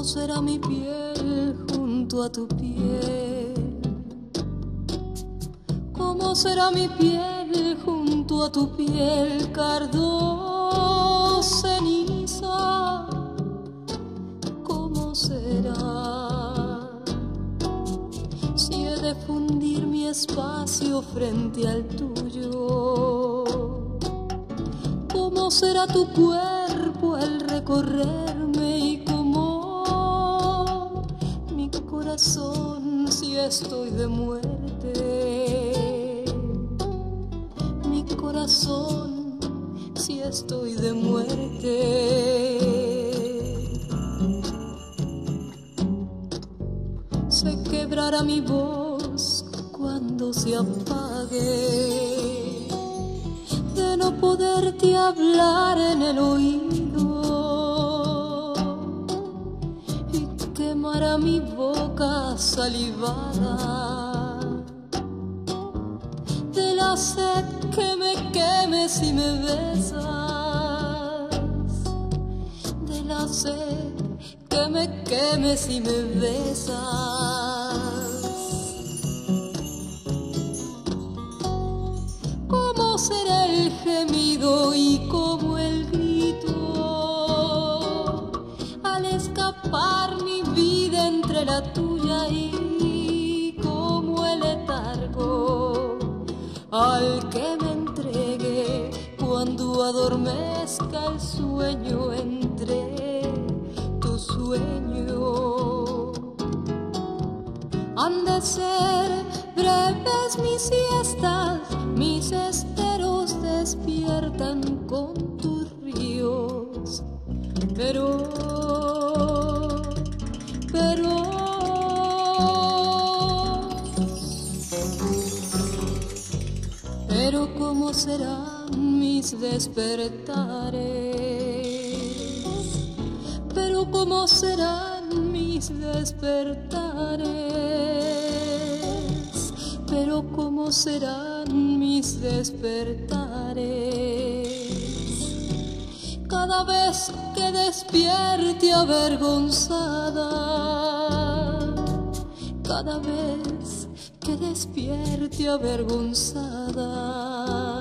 ¿Cómo será mi piel junto a tu piel? ¿Cómo será mi piel junto a tu piel, cardo ceniza? ¿Cómo será si he de fundir mi espacio frente al tuyo? ¿Cómo será tu cuerpo al recorrerme y cómo mi corazón si estoy de muerte? Mi corazón si estoy de muerte. Se quebrará mi voz cuando se apague, de no poderte hablar en el oído, y quemará mi boca salivada de la sed que me queme si me besas, de la sed que me queme si me besas. ¿Cómo será el gemido y cómo el grito al escapar mi vida entre la tuya, y como el letargo al que me entregue cuando adormezca el sueño entre tu sueño? Han de ser breves mis siestas, mis esteros despiertan con tus ríos, pero ¿cómo serán mis despertares? Pero ¿cómo serán mis despertares? Pero ¿cómo serán mis despertares? Cada vez que despierte avergonzada, cada vez que despierte avergonzada.